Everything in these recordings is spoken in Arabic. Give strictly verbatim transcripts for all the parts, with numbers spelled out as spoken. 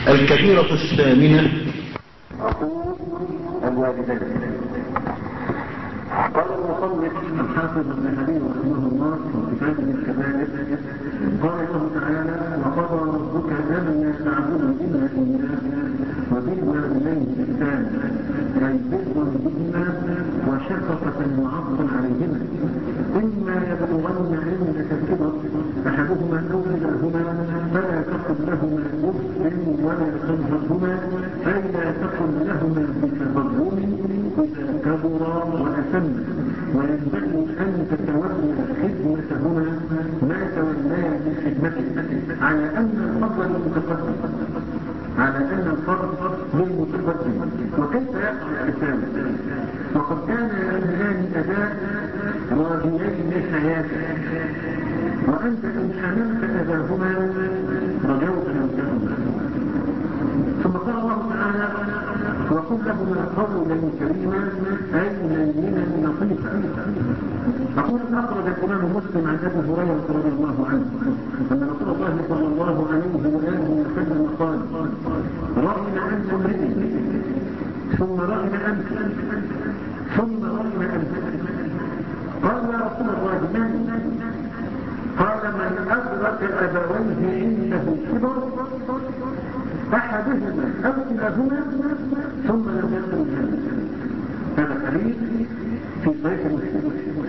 الكبيرة الثامنة الوالدين. قال المصنف الحافظ الذهبي رحمه الله في كتابه الكبائر: قال الله تعالى: وقضى ربك الا تعبدوا الا اياه وبالوالدين احسانا، اي بر بهما وشفقه وعطفا عليهما، اما يبلغن عندك الكبر احدهما او كلاهما فلا تقل لهما اف ولا تنهرهما، اي لا تقل لهما بتبرم اذا كبرا واسما، وينبغي ان تتولى خدمتهما ما تولى من خدمته، على ان الفضل للمتقدم على ان الفضل للمتقدم وكيف يقع التساوي؟ وقد كان يعملان اداء راجلين حياته، وانت ان حملت اباهما رجوت موتهما. ثم قال الله تعالى: وقل لهما قولا كريما، اي لينا لطيفا. اقول اخرج الامام مسلم عن ابي هريره رضي الله عنه ان رسول الله صلى الله عليه واله وسلم قال: رغم انف امرئ ثم رغم انف ثم رغم انف. قال: يا رسول الله من؟ قال: من ادرك ابويه عنده الكبر احدهما او كلاهما ثم لم يدخل الجنه. هذا الحديث في صحيح مسلم.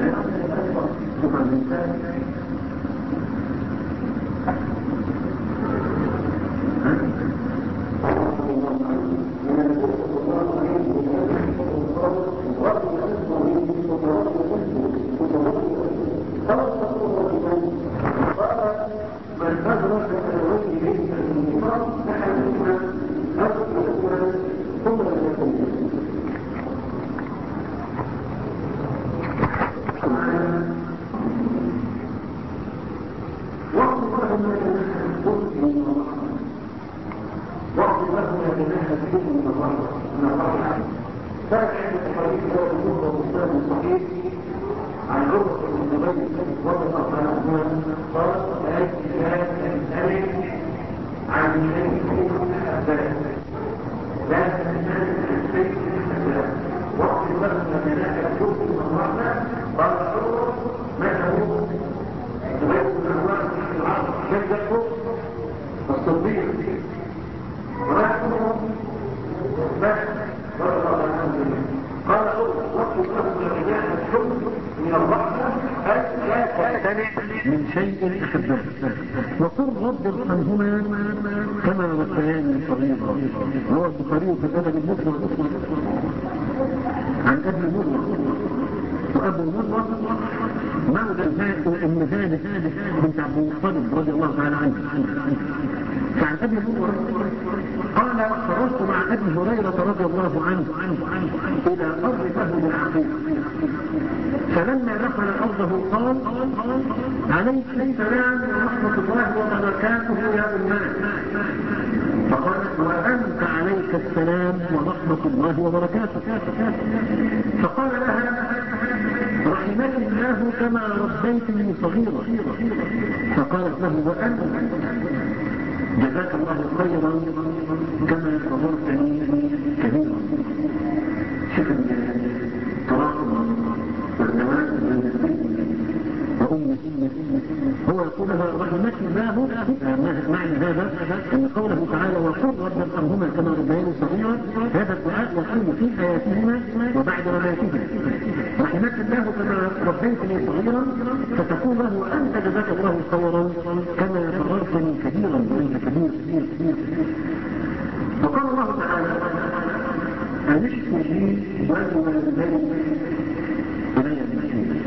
من شيء أحبه وقل رب ارحمهما كما ربياني صغيرا. رواه البخاري في الأدب المفرد عن أبي مرة، وأبو مرة مولى ابن هانئ بنت عبد المطلب رضي الله تعالى عنه. فعن أبي مرة قال: خرجت مع أبي هريرة رضي الله عنه إلى أرض له بالعقيق، فلما دخل أرضه قال: عليك السلام ورحمة الله وبركاته يا أماه. فقالت: وأنت عليك السلام ورحمة الله وبركاته. فقال لها: رحمك الله كما ربيتني صغيرا. فقالت له: وأنت جزاك الله خيرا كما صبرتني كبيرا. شكرا تراحم والزواج وأمة. هو يقول لها: رحمك الله. معنى هذا أن قوله تعالى: وقل رب ارحمهما كما ربياني صغيرا، هذا الدعاء يكون في حياتهما وبعد مماتهما. رحمك الله كما ربيتني صغيرا، فتقول له: وأنت جزاك الله خيرا كما صبرتني كبيرا، وأنت كبير كبير كبير. وقال الله تعالى: أن اشكر لي ولوالديك إلي المسير.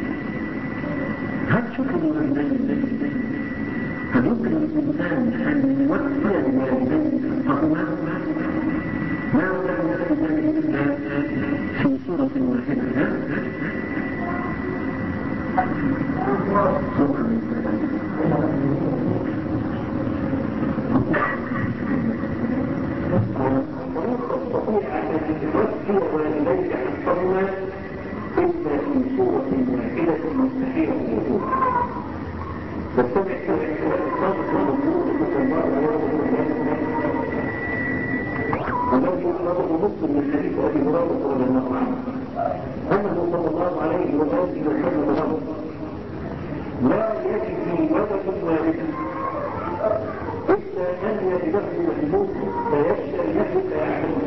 هل شكر الوالدين؟ هل يمكن للإنسان أن يوفي لوالديه حقهما؟ لا يمكن يأتي ذلك إلا في صورة واحدة. تستطيع أن توفي والديك حقهما إلا في صورة واحدة مستحيلة الوجود. فاستمع إلى الكلام الصادق والمنظور صلى الله عليه وسلم في مسلم من حديث ابي هريره رضي الله عنه انه صلى الله عليه واله وسلم له لا يجد ولد والد الا ان يجده محمود فيشتري له فيعلمه.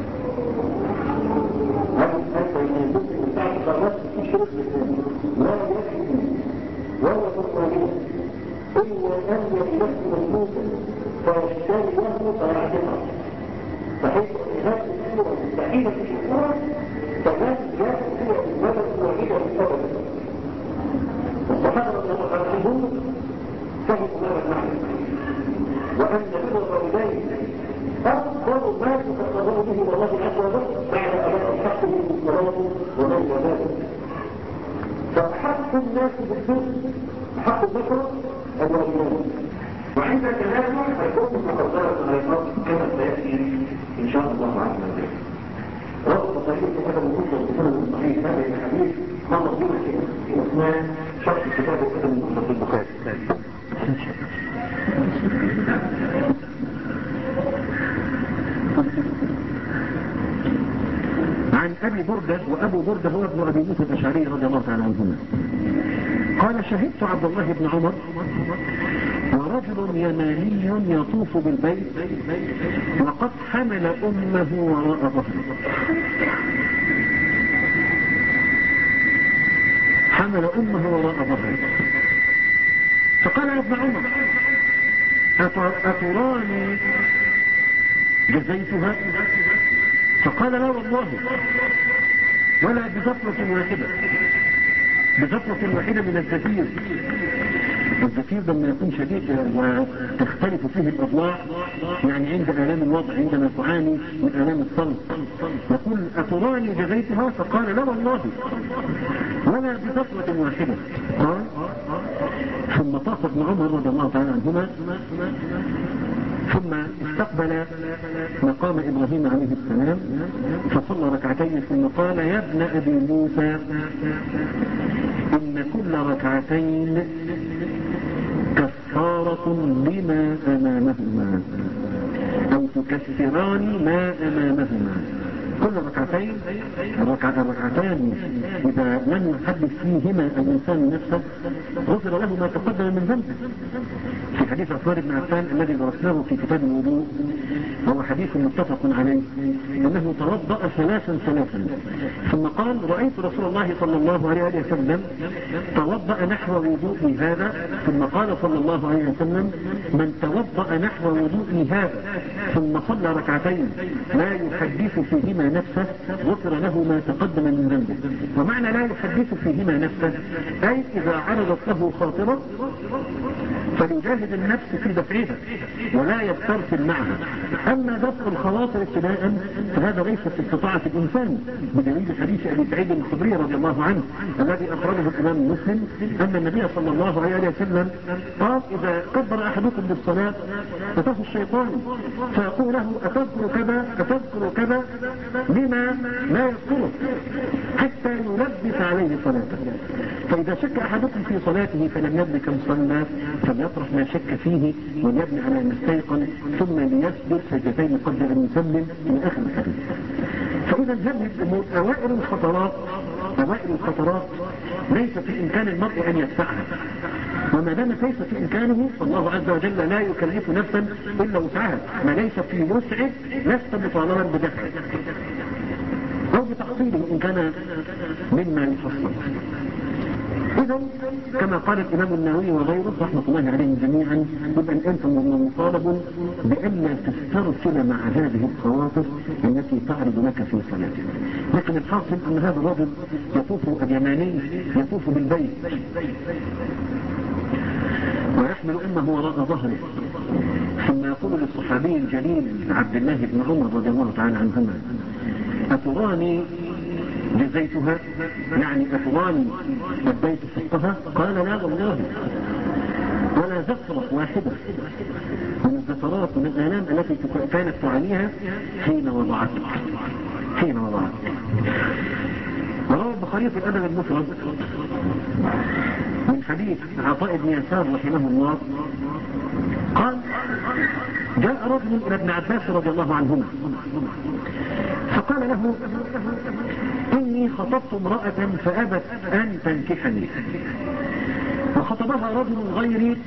هذا الحديث من المسلم بتاع القرارات في شرط لا يجد ولد والد الا ان يجده محمود فيشتري له فيعلمه. فحيث هذه الصورة مستحيلة في الصورة فكان يأتي فيها الولد واحدة بالسبب. الصحابة رضي الله عنهم فهموا هذا المعنى وأن بر الوالدين أفضل ما تتقرب به الله عز وجل بعد أداء حقه بالصلاة وغير ذلك. فحق الناس بالسوء حق البشر الوالدين، وعند كلامه هيكون مقدرة الأيقاظ كما سيأتي إن شاء الله عز وجل. رغم صحيح هذا المنصر بسنة صحيح هذا الحديث ما مطلوب في أثناء شرح كتاب هذا المنصر في البخاري. عن أبي بردة، وأبو بردة هو ابن أبي موسى الأشعري رضي الله تعالى عنهما قال شهدت عبد الله بن عمر ورجل يماني يطوف بالبيت وقد حمل أمه وراء ظهره. حمل أمه وراء ظهره فقال يا ابن عمر أتراني جزيتها؟ فقال لا والله ولا بزفرة واحدة، بزفرة واحدة من الزفير. الزفير لما يكون شديد وتختلف فيه الأضلاع، يعني عند آلام الوضع عندما تعاني من آلام الصلب يقول أتراني جزيتها؟ فقال لا والله ولا بزفرة واحدة. قال ثم طاف ابن عمر رضي الله تعالى عنهما ثم استقبل مقام إبراهيم عليه السلام فصلى ركعتين ثم قال يا ابن أبي موسى إن كل ركعتين كفارة لما أمامهما أو تكفران ما أمامهما. كل ركعتين الركعتان إذا لم يحدث فيهما الإنسان نفسه غفر له ما تقدم من ذنبه. في حديث عثمان بن عفان الذي درسناه في كتاب الوضوء وهو حديث متفق عليه أنه توضأ ثلاثا ثلاثا ثم قال رأيت رسول الله صلى الله عليه وسلم توضأ نحو وضوء هذا ثم قال صلى الله عليه وسلم من توضأ نحو وضوء هذا ثم صلى ركعتين لا يحدث فيهما نفسه غفر له ما تقدم من ذنبه. ومعنى لا يحدث فيهما نفسه أي إذا عرضت له خاطرة فليجاهد النفس في دفعها ولا يسترسل معها. أما دفع الخواطر ابتداء فهذا ليس في استطاعة الإنسان بدليل حديث أبي سعيد الخدري رضي الله عنه الذي أخرجه الإمام مسلم أن النبي صلى الله عليه وسلم قال إذا كبر أحدكم بالصلاة أتاه الشيطان فيقول له أتذكر كذا أتذكر كذا لما لا يذكره حتى يلبس عليه صلاته. فإذا شك أحدكم في صلاته فلم يدري كم صلى فليطرح ما شك فيه وليبني على ما استيقن ثم ليسجد سجدتين قبل أن يسلم إلى آخر الحديث. فإذا هذه الأمور أوائل الخطرات أوائل الخطرات ليس في إمكان المرء أن يدفعها، وما دامت ليس في إمكانه فالله عز وجل لا يكلف نفسا إلا وسعها. ما ليس في وسعك لست مطالبا بدفعه أو بتحصيله إن كان مما يحصل. إذا كما قال الإمام النووي وغيره رحمة الله عليهم جميعا يبقى أنتم مطالب بأن تسترسل مع هذه الخواطر التي تعرض لك في صلاتك. لكن الحاصل أن هذا الرجل يطوف اليماني يطوف بالبيت ويحمل أمه وراء ظهره ثم يقول للصحابي الجليل عبد الله بن عمر رضي الله تعالى عنهما أتراني جزيتها؟ يعني أتراني أديت حقها؟ قال لا والله ولا زفرة واحدة من الزفرات من الآلام التي كانت تعانيها حين وضعتك حين وضعتك. وروى البخاري في الأدب المفرد من حديث عطاء بن يسار رحمه الله قال جاء رجل إلى ابن عباس رضي الله عنهما فقال له إني خطبت امرأة فأبت أن تنكحني، وخطبها رجل غيري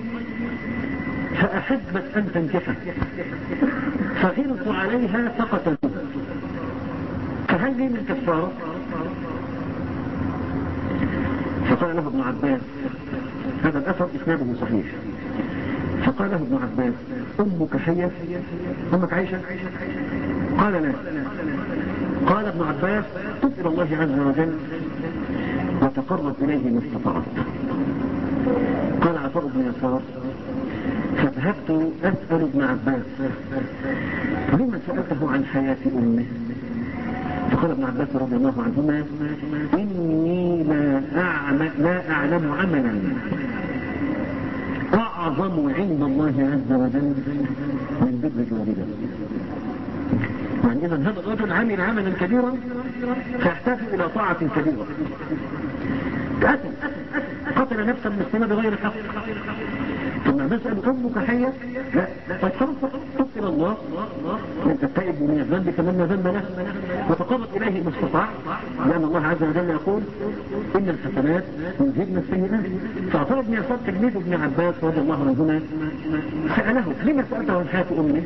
فأحبت أن تنكحه، فغرت عليها فقتلتها، فهل لي من كفارة؟ فقال له ابن عباس، هذا الأثر إسناده صحيح، فقال له ابن عباس أمك حية؟ أمك عايشة؟ قال لا. قال ابن عباس تب إلى الله عز وجل وتقرب إليه ما استطعت. قال عطاء بن يسار فذهبت أسأل ابن عباس لما سألته عن حياة أمه؟ فقال ابن عباس رضي الله عنهما إني لا أعلم, لا أعلم عملا أعظم عند الله عز وجل من بر الوالدة. يعني إذا هذا الرجل عمل عملا كبيرا فيحتاج إلى طاعة كبيرة. قتل قتل نفسا مسلمة بغير حق، ثم نسأل أمك حية؟ لا. طيب خلاص تب إلى الله، التائب من الذنب كمن لا ذنب له، وتقرب إليه ما استطاع، لأن الله عز وجل يقول إن الحسنات يذهبن السيئات. فعطاء بن يسار تلميذ ابن عباس رضي الله عنهما سأله لما سألته عن حياة أمه؟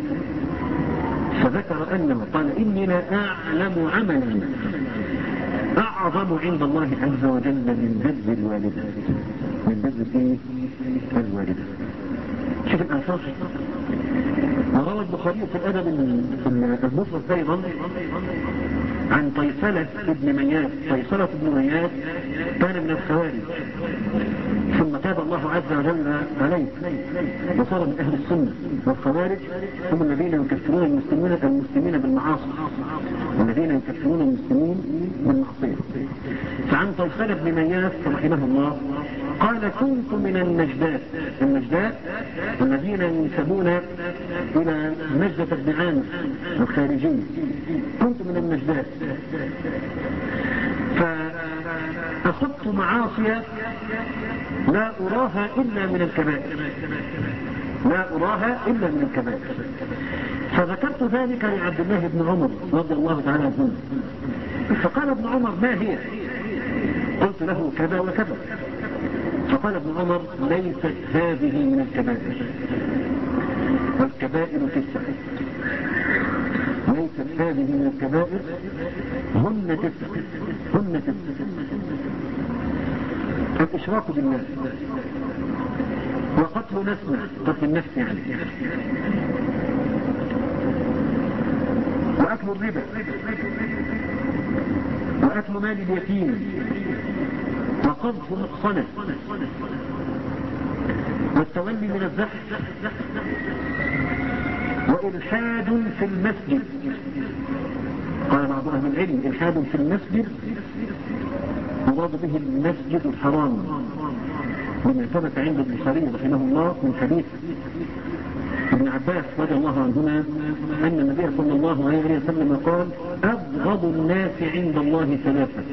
فذكر أنه قال إني لا أعلم عملا أعظم عند الله عز وجل من بر الوالدة، من بر الوالدة. شوف الآثار. وروى البخاري في الأدب المفرد أيضا عن طيسلة ابن مياس. طيسلة ابن مياس كان من الخوارج، ثم تاب الله عز وجل عليه وصار من أهل السنة. والخوارج هم الذين يكفرون المسلمين المسلمين بالمعاصي، الذين يكفرون المسلمين بالمعصية. فعن طيسلة ابن مياس رحمه الله قال كنت من النجدات. النجدات الذين ينسبون إلى نجدة بن عامر الخارجي، كنت من النجدات فأصبت معاصي لا أراها إلا من الكبائر، لا أراها إلا من الكبائر. فذكرت ذلك لعبد الله بن عمر رضي الله تعالى عنه، فقال ابن عمر ما هي؟ قلت له كذا وكذا. فقال ابن عمر ليست هذه من الكبائر، والكبائر تسع، ليست هذه من الكبائر، هن تسع، هن تسع: الإشراك بالله، وقتل نفسه، قتل النفس يعني، وأكل الربا، وأكل مال اليتيم، وقذف مقصنة، والتولي من الزحف، وإلحاد في المسجد. قال بعض أهل العلم إلحاد في المسجد مراد به المسجد الحرام، لما ثبت عند البخاري رحمه الله من حديث ابن عباس رضي الله عنهما أن النبي صلى الله عليه وسلم قال أبغض الناس عند الله ثلاثة: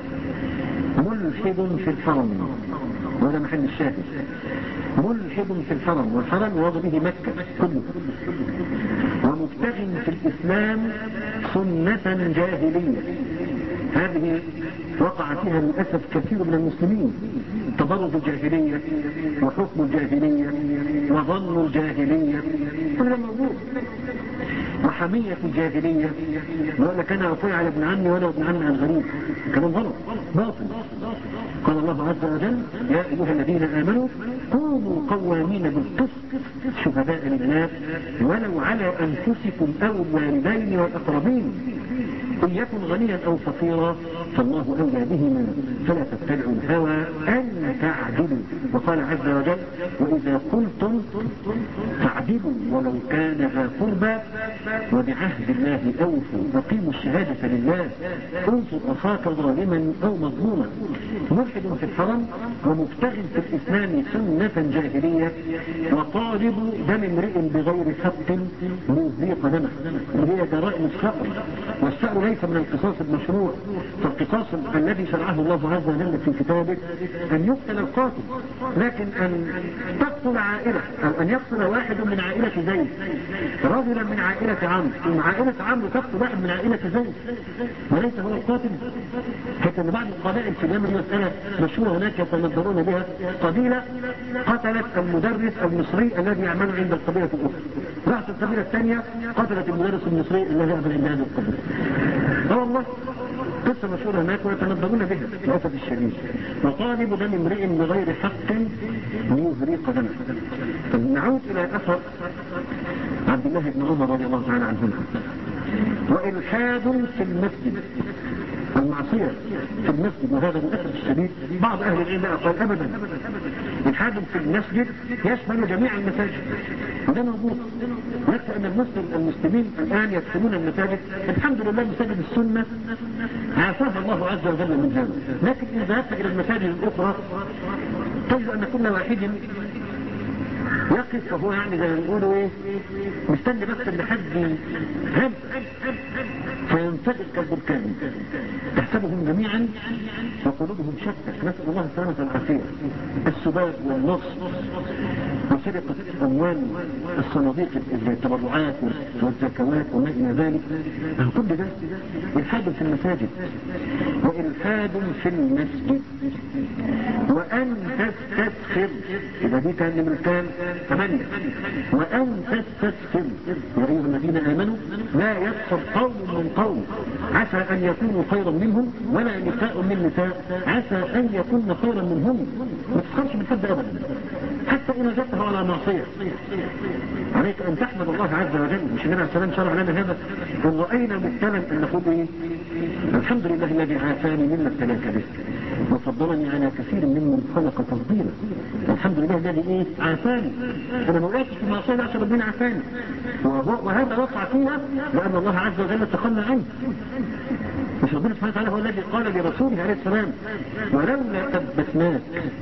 ملحد في الحرم، وهذا محل الشاهد، ملحد في الحرم، والحرم يراد به مكة كله، ومبتغ في الإسلام سنة جاهلية. هذه وقع فيها للأسف كثير من المسلمين، تبرج الجاهلية وحكم الجاهلية وظن الجاهلية، كل موجود، وحمية الجاهلية، وقال لك أنا أطيع على ابن عمي وأنا ابن عمي عن غريب، كلام غلط باطل. قال الله عز وجل يا أيها الذين آمنوا كونوا قوامين بالقسط شهداء لله ولو على أنفسكم أو الوالدين والأقربين إن يكن غنيا أو فقيرا فالله أولى بهما فلا تتبعوا الهوى أن تعدلوا. وقال عز وجل وإذا قلتم فاعدلوا ولو كان ذا قربى وبعهد الله أوفوا وقيموا الشهادة لله انصر أخاك ظالما أو مظلوما. ملحد في الحرم ومبتغ في الإسلام سنة جاهلية وطالب دم امرئ بغير حق ليذيق دمه، وهي جرائم الشأر، والشأر ليس من القصاص المشروع، والقصاص الذي شرعه الله عز وجل في كتابه أن يقتل القاتل، لكن أن تقتل عائلة أو أن يقتل واحد من عائلة زيد رجلا من عائلة عمرو، ثم عائلة عمرو تقتل واحد من عائلة زيد وليس هو القاتل. حتى أن بعض القبائل في اليمن مسألة مشهورة هناك يتنظرون بها، قبيلة قتلت المدرس المصري الذي يعمل عند القبيلة الأخرى، رأس القبيلة الثانية قتلت المدرس المصري الذي يعمل عند هذه القبيلة. اه والله قصة مشهورة هناك ويتنظرون بها للأسف الشديد. وطالب دم امرئ بغير حق ليهريق دمه. نعود إلى أثر عبد الله بن عمر رضي الله تعالى عنهما. وإلحاد في المسجد، المعصية في المسجد، وهذا للأسف الشديد بعض أهل العلم قال أبدا إلحاد في المسجد يشمل جميع المساجد، وده موجود. يكفي أن المسلم المسلمين الآن يدخلون المساجد، الحمد لله مساجد السنة عافاها الله عز وجل من هذا، لكن إذا ذهبت إلى المساجد الأخرى تجد أن كل واحد يقف وهو يعني زي ما بيقولوا ايه مستني بس ان حد هم فينفجر كالبركان، تحسبهم جميعا وقلوبهم شتى، نسأل الله السلامة والعافية. السباب والنصب وسرقة أموال الصناديق التبرعات والزكوات وما إلى ذلك، كل ده إلحاد في المساجد. وإلحاد في المسجد وأن تستسخر، إذا دي كان من كان ثمانية، وأن تستسخر يا أيها الذين آمنوا لا يسخر قوم من قوم عسى أن يكونوا خيرا منهم ولا نساء من نساء عسى أن يكون خيرا منهم. ما تسخرش من حد أبدا حتى إن وجدته على معصية، عليك أن تحمد الله عز وجل. مش النبي عليه السلام شرع لنا هذا؟ إن رأينا مبتلا أن نقول إيه؟ الحمد لله الذي عافاني مما ابتلاك به وفضلني على كثير ممن خلق تفضيلا. الحمد لله الذي ايه عافاني، انا ما وقعتش في معصيه عشان ربنا عافاني، وهذا وقع فيها لان الله عز وجل تخلى عنه. مش ربنا سبحانه وتعالى هو الذي قال لرسوله عليه السلام ولولا ثبتناك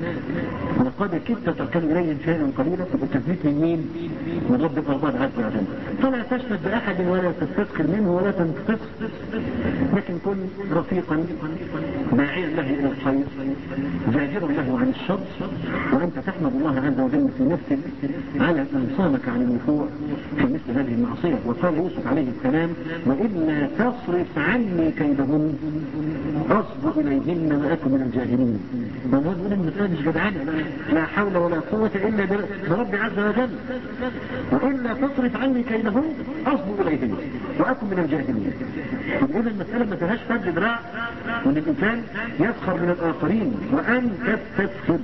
لقد كدت تركن اليهم شيئا قليلا. التثبيت من مين؟ من رب الارباب عز وجل. فلا تشمت باحد ولا تستثقل منه ولا تنتقص، لكن كن رفيقا داعيا له الى الخير زاجرا له عن الشر، وانت تحمد الله عز وجل في نفسك على ان صامك عن الوقوع في مثل هذه المعصيه. وقال يوسف عليه السلام والا تصرف عني كيدهن اصب اليهن واكن من الجاهلين. فالله يقول المسألة مش جدعانة، لا حول ولا قوة الا برب عز وجل. والا تصرف عني كيدهن اصب اليهن واكن من الجاهلين. إذا المسألة ما فيهاش فرد ذراع وان الانسان يسخر من الاخرين، وان تستسخر.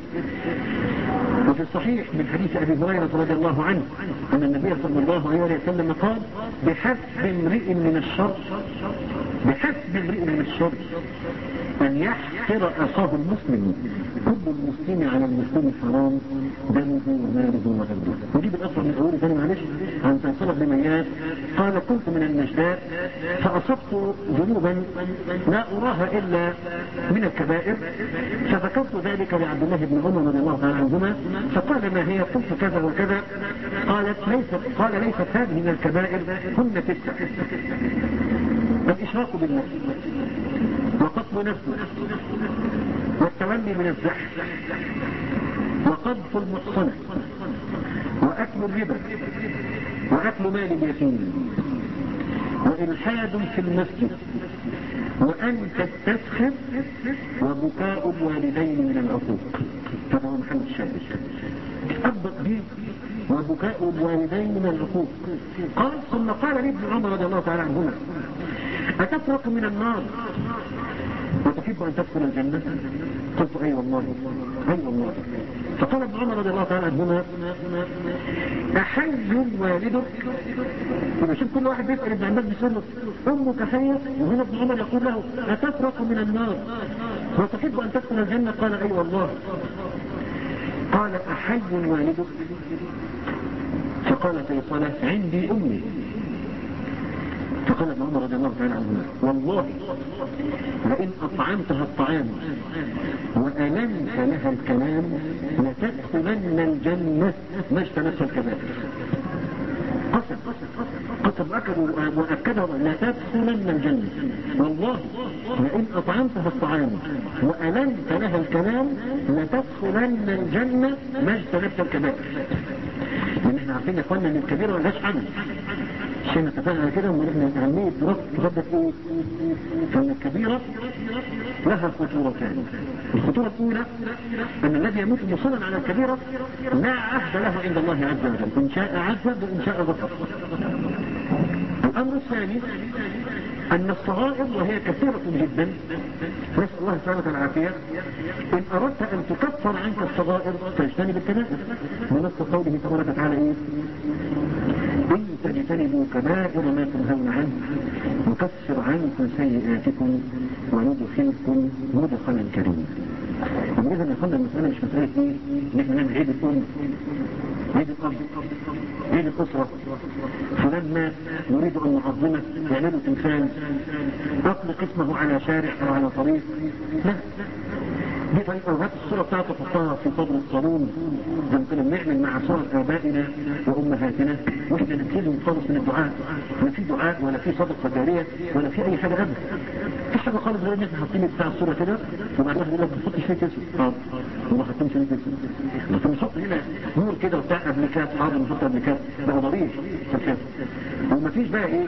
وفي الصحيح من حديث ابي هريرة رضي الله عنه ان النبي صلى الله عليه وسلم قال بحسب امرئ من الشر بحسب امرئ من الشر ان يحقر اخاه المسلم، كل المسلم على المسلم حرام دمه وماله وعرضه. نجيب الاثر من اول ثاني معلش عن سلسلة بن مياس قال كنت من النجداء فاصبت ذنوبا لا اراها الا من الكبائر، فذكرت ذلك لعبد الله بن عمر رضي الله تعالى عنهما فقال ما هي؟ قلت كذا وكذا. قالت ليست قال ليست هذه من الكبائر، هن تسع: الاشراك بالله وقتل نفسه والتولي من الزحف وقذف المحصنة واكل الربا واكل مال اليتيم والحاد في المسجد وان تستسخر وبكاء الوالدين من العقوق. هذا هو محل الشاهد. أضبط به وبكاء الوالدين من العقوق. قال ثم قال لابن عمر رضي الله تعالى عنهما أتفرق من النار وتحب أن تدخل الجنة؟ قلت أي والله أي والله. فقال ابن عمر رضي الله تعالى عنهما أحي والدك؟ يبقى شوف كل واحد بيسأل ابن عباس بيقول له أمك حية، وهنا ابن عمر يقول له أتفرق من النار وتحب أن تدخل الجنة؟ قال أي والله. قال أحي والدك؟ فقال فيصله عندي أمي. فقال ابن عمر رضي الله تعالى عنه والله لئن أطعمتها الطعام وألمت لها الكلام لتدخلن الجنة ما اجتنبت الكبائر. قسم قسم أكدوا وأكدوا لا تدخلن الجنة والله لئن أطعمتها الطعام وألنت لها الكلام لتدخلن الجنة ما اجتنبت الكبائر. لأن احنا عارفين يا اخوانا ان الكبيرة ملهاش حل. عشان نتفاهم على كده وان احنا أهمية دراسة الكتاب ده ايه؟ فإن الكبيرة لها خطورتان. الخطورة الأولى أن الذي يموت مصرا على الكبيرة لا عهد له عند الله عز وجل، إن شاء عذب وإن شاء غفر. الأمر الثاني أن الصغائر وهي كثيرة جدا نسأل الله سبحانه العافية إن أردت أن تكفر عنك الصغائر فاجتنب الكبائر. ونص قوله تبارك وتعالى إيه؟ إن تجتنبوا كبائر ما تنهون عنه نكفر عنكم سيئاتكم وندخلكم مدخلا كريما. إذا يقول المسألة مش مسألة إيه؟ إن إحنا نعمل عيد الأم، عيد الأب، عيد الأسرة، فلان مات نريد أن نعظمه يعملوا تمثال أطلق اسمه على شارع أو على طريق. لا، دي طريقة وهات الصورة بتاعته تحطها في صدر الصالون زي ما كنا بنعمل مع صور آبائنا وأمهاتنا وإحنا نبتدهم خالص من الدعاء. لا في دعاء ولا في صدقة جارية ولا في أي حاجة أبدا. في حاجة خالص غير إن إحنا حاطين بتاع الصورة كده وبعد واحد يقول لك ما تحطش فيه اسود. حاضر والله حاطين فيه اسود. لكن نحط هنا نور كده وبتاع أبليكات. حاضر نحط أبليكات ده ضريح في الحيط. وما فيش بقى إيه؟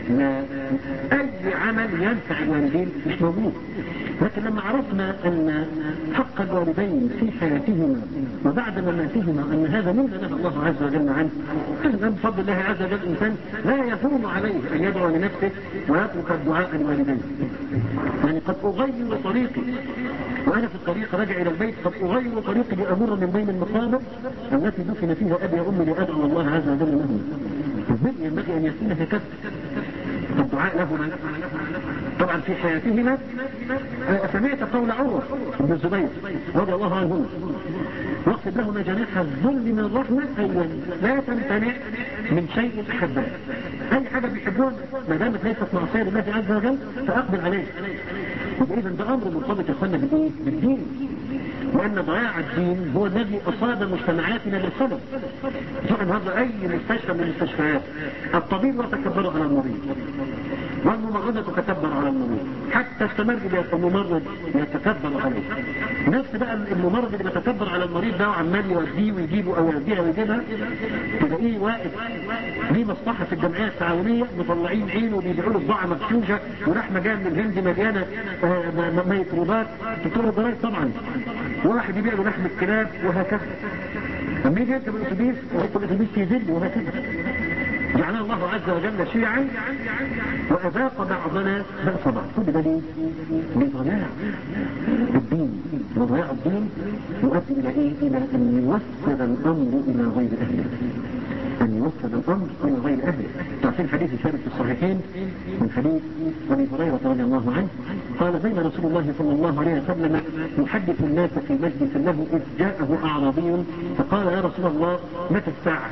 أي عمل ينفع الوالدين مش موجود. لكن لما عرفنا أن حق الوالدين في حياتهما وبعد مماتهما أن هذا مما نهى الله عز وجل عنه، فإذا بفضل الله عز وجل الإنسان لا يهون عليه أن يدعو لنفسه ويترك الدعاء لوالديه. يعني قد أغير طريقي وأنا في الطريق راجع إلى البيت قد أغير طريقي لأمر من بين المقابر التي دفن فيها أبي وأمي لأدعو الله عز وجل لهم. البر ينبغي أن يكون هكذا الدعاء لهما طبعا في حياتهما. سمعت قول عروة بن الزبير رضي الله عنهما واخفض لهما جناح الذل من الرحمة أي لا تمتنع من شيء أحبه. أي حاجة بيحبون ما دامت ليست معصية لله عز وجل فأقبل عليه. إذا ده أمر مرتبط يخلنا بالإيه؟ بالدين. لأن ضياع الدين هو الذي أصاب مجتمعاتنا بالخلل. شوف النهارده أي مستشفى من المستشفيات الطبيب يتكبر على المريض والممرضة تتكبر على المريض حتى التمرجل الممرض يتكبر عليه. نفس بقى الممرض اللي بيتكبر على المريض ده وعمال يوديه ويجيبه أو يوديها ويجيبها تلاقيه واقف ليه مصلحة في الجمعية التعاونية مطلعين عينه وبيبيعوا له بضاعة مفشوشة ولحمة جاية من الهند مليانة ميكروبات تطور الضرايب طبعا واحد يبيع له لحم الكلاب وهكذا. أما يجي يركب الأتوبيس ويركب الأتوبيس يذل وهكذا. جعلنا الله عز وجل شيعا وأذاق بعضنا بأس بعض. كل ده ليه؟ لضياع الدين. وضياع الدين يؤدي إلى إيه؟ إلى أن يوسد الأمر إلى غير أهله. أن يوسد الأمر إلى غير أهله. تعرفين حديث الثابت في الصحيحين من حديث أبي هريرة رضي الله عنه قال بين رسول الله صلى الله عليه وسلم يحدث الناس في مجلس له إذ جاءه أعرابي فقال يا رسول الله متى الساعة؟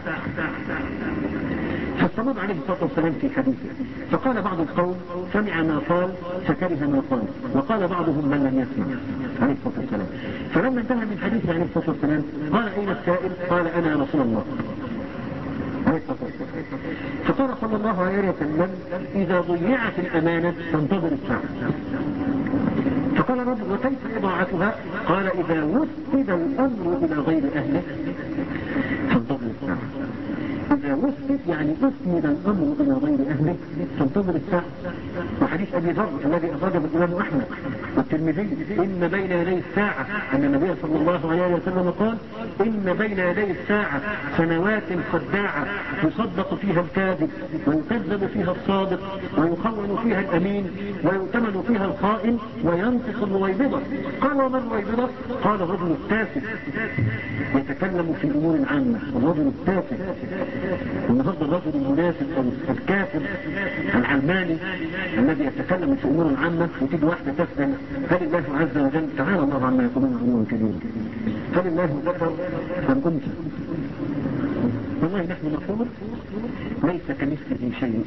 فاستمر عليه الصلاة والسلام في حديثه فقال بعض القوم سمع ما قال فكره ما قال وقال بعضهم من لم يسمع عليه الصلاة والسلام. فلما انتهى من حديثه عليه الصلاة والسلام قال أين السائل؟ قال أنا يا رسول الله عليه الصلاة والسلام. فقال صلى الله عليه وسلم إذا ضيعت الأمانة فانتظر الساعة. فقال الرجل وكيف إضاعتها؟ قال إذا وسد الأمر إلى غير أهله فانتظر الساعة. إذا وسد يعني أسند الأمر إلى غير أهله فانتظر الساعة. وحديث أبي ذر الذي أخرجه الإمام أحمد والترمذي إن بين يدي الساعة أن النبي صلى الله عليه وسلم قال إن بين يدي الساعة سنوات خداعة يصدق فيها الكاذب ويكذب فيها الصادق ويخون فيها الأمين ويؤتمن فيها الخائن وينطق الرويبضة. قال وما الرويبضة؟ قال الرجل التافه يتكلم في أمور عامة. الرجل التافه النهارده الرجل المنافق أو الكافر العلماني الذي يتكلم في أمور عامة وتيجي واحدة تسأل هل الله عز وجل تعالى الله عما يقولون علوا كبيرا هل الله ذكر أم أنثى؟ والله نحن نقول ليس كمثله شيء.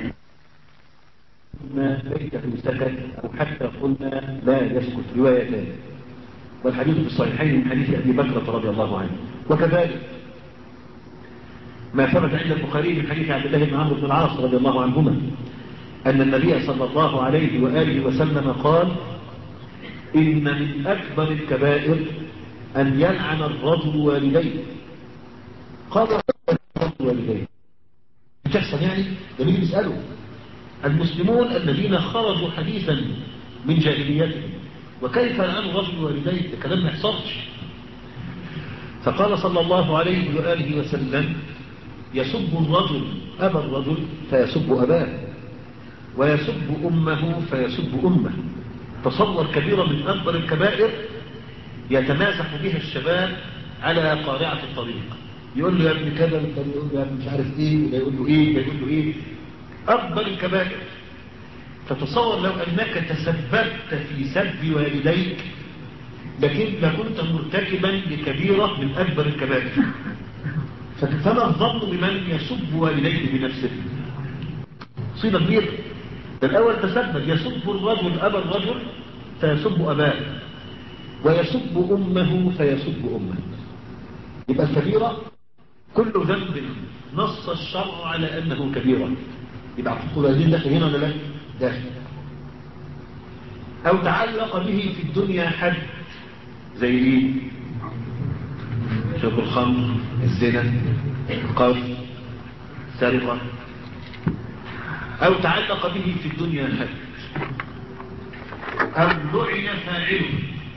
ما ليس في سكت أو حتى قلنا لا يسكت روايتان والحديث في الصحيحين من حديث أبي بكر رضي الله عنه. وكذلك ما ثبت عند البخاري من حديث عبد الله بن عمرو بن العاص رضي الله عنهما أن النبي صلى الله عليه وآله وسلم قال: إن من أكبر الكبائر أن يلعن الرجل والديه. قال: الرجل والديه بتحصل يعني؟ ده مين بيسأله؟ المسلمون الذين خرجوا حديثا من جاهليتهم، وكيف يلعن الرجل والديه؟ ده كلام ما يحصلش. فقال صلى الله عليه وآله وسلم: يسب الرجل أبا الرجل فيسب أباه، ويسب أمه فيسب أمه. تصور كبيرة من أكبر الكبائر يتمازح بها الشباب على قارعة الطريق، يقول له يا ابن كذا، والتاني يقول له يا ابن مش عارف ايه، وده يقول له ايه، وده يقول له ايه. أكبر الكبائر. فتصور لو أنك تسببت في سب والديك لكن لكنت مرتكبا لكبيرة من أكبر الكبائر. فما الظن بمن يسب والديه بنفسه؟ صيغة كبيرة. الأول تسبب، يسب الرجل أبا الرجل فيسب أباه، ويسب أمه فيسب أمه. يبقى الكبيرة كل ذنب نص الشرع على أنه كبيرة، يبقى عقوق الوالدين داخل هنا ولا لا؟ داخل. أو تعلق به في الدنيا حد، زي ايه؟ شرب الخمر، الزنا، القذف، السرقة. أو تعلق به في الدنيا حد، أو لعن فاعله،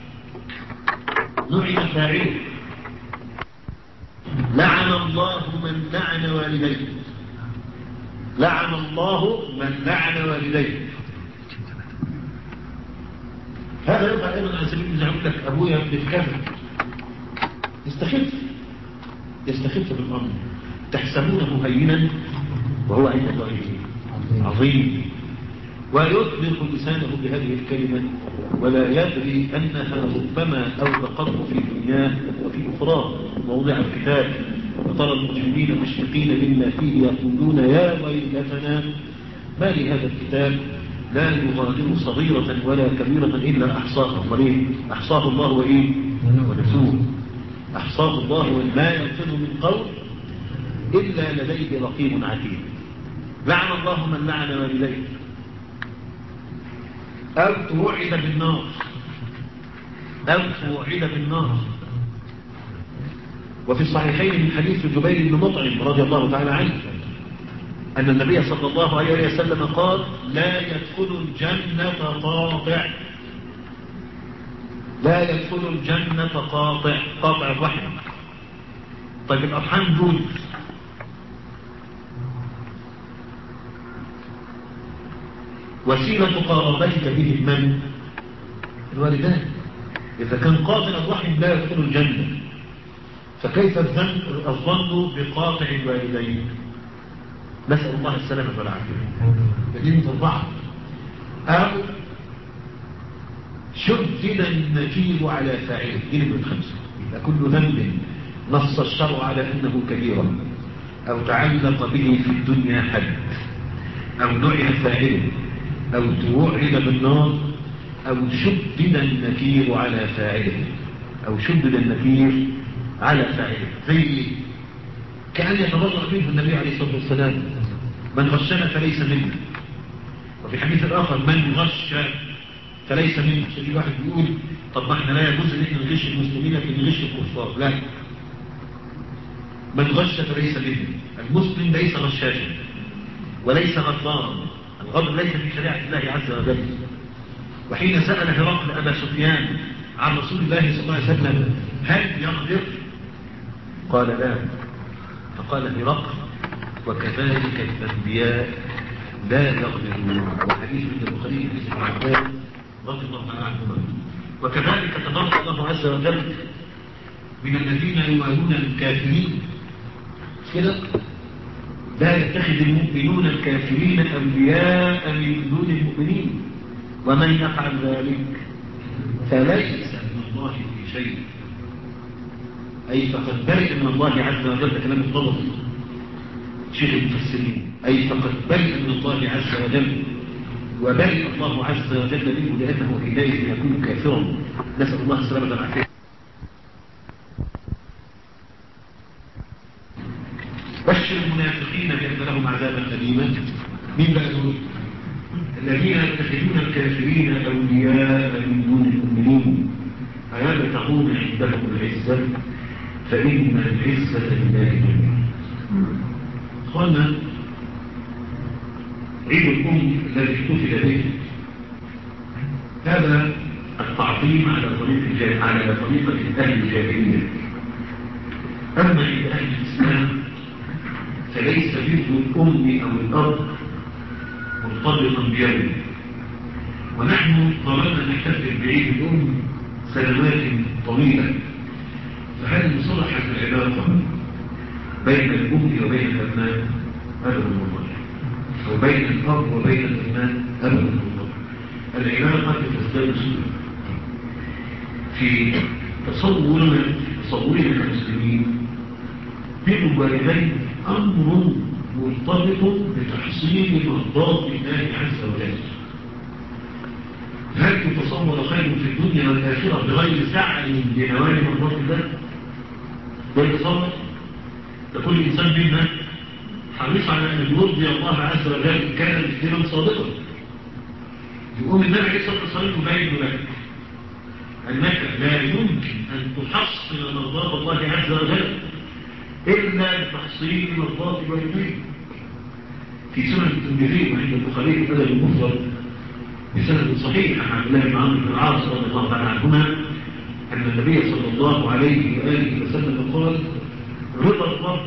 لعن فاعله. لعن الله من لعن والديه، لعن الله من لعن والديه. هذا يقع أيضا عن سبيل المثال، يقول لك أبويا ابن كذا، يستخف يستخف بالأمر. تحسبونه هينا وهو عند الله عظيم، ويطلق لسانه بهذه الكلمة ولا يدري أنها ربما أوبقته في دنياه وفي أخرى. موضع الكتاب: وترى المجرمين مشفقين مما فيه يقولون يا ويلتنا ما لهذا الكتاب لا يغادر صغيرة ولا كبيرة إلا أحصاها. وليه؟ أحصاه الله وإيه؟ ونسوه. أحصاه الله وما يلفظ من قول إلا لديه رقيب عتيد. لعن الله من لعن والديه. أو توعد بالنار، أو توعد بالنار. وفي الصحيحين من حديث جبير بن مطعم رضي الله تعالى عنه أن النبي صلى الله عليه وسلم قال: لا يدخل الجنة قاطع، لا يدخل الجنة قاطع، قاطع الرحم. طيب الأرحام دول وسيلة قرابتك به من؟ الوالدان. إذا كان قاطع الرحم لا يدخل الجنة، فكيف الظن بقاطع الوالدين؟ نسأل الله السلامة والعافية. بدين البعض. أو شدد النكير على فاعله، جلد الخمسة. يبقى كل ذنب نص الشرع على أنه كبيرا، أو تعلق به في الدنيا حد، أو لعن فاعله، أو توعد بالنار، أو شدد النكير على فاعله، أو شدد النكير على فاعله. زي كأن يتبرأ منه النبي عليه الصلاة والسلام: من غشنا فليس منا. وفي حديث الآخر: من غش فليس منا. شيء واحد بيقول: طب ما احنا لا يجوز ان احنا نغش المسلمين لكن نغش الكفار. لا، من غش فليس منا. المسلم ليس غشاشا وليس غدارا. الغدر ليس في شريعة الله عز وجل. وحين سأل هرقل أبا سفيان عن رسول الله صلى الله عليه وسلم: هل يغدر؟ قال: لا. فقال هرقل: وكذلك الأنبياء لا يغدرون. وحديث ابن البخاري حديث ابن عباس رضي الله عنهما. وكذلك تبارك الله عز وجل من الذين يوالون الكافرين كده: لا يتخذ المؤمنون الكافرين أولياء من دون المؤمنين ومن يفعل ذلك فليس من الله في شيء. أي فقد برئ من الله عز وجل. كلام الضبط شيخ المفسرين: أي فقد برئ من الله عز وجل، وبرئ الله عز وجل منه لأنه حينئذ يكون كافرا. نسأل الله السلامة والعافية. عذابا أليما. مين بقى دول؟ الذين يتخذون الكافرين أولياء من دون المؤمنين أيبتغون عندهم العزة فإن العزة لله جميعا. قلنا عيد الأم الذي احتفل به هذا التعظيم على طريقة على طريقة أهل الجاهلية. أما عند أهل الإسلام فليس بر الأم أو الأب مرتبطا بيوم، ونحن ظلنا نحتفل بعيد الأم سنوات طويلة. فهل صلحت العلاقة بين الأم وبين الأبناء؟ أبدا والله. أو بين الأب وبين الأبناء؟ أبدا والله. العلاقة تزداد سوءا. في تصورنا تصورنا كمسلمين بر الوالدين أمر مرتبط بتحصيل مرضات الله عز وجل. هل تتصور خير في الدنيا والآخرة بغير سعي لنوال مرضات الله؟ ده يتصور؟ ده كل إنسان منا حريص على أن يرضي الله عز وجل كان مسلما صادقا. يقوم النبي عليه الصلاة والسلام يبين لك أنك لا يمكن أن تحصل مرضات الله عز وجل إلا بتحصيل مرضات الوالدين. في سنن الترمذي وعند البخاري في الأدب المفرد بسند صحيح عن عبد الله بن عمرو بن العاص رضي الله تعالى عنهما أن النبي صلى الله عليه وآله وسلم قال: رضا الرب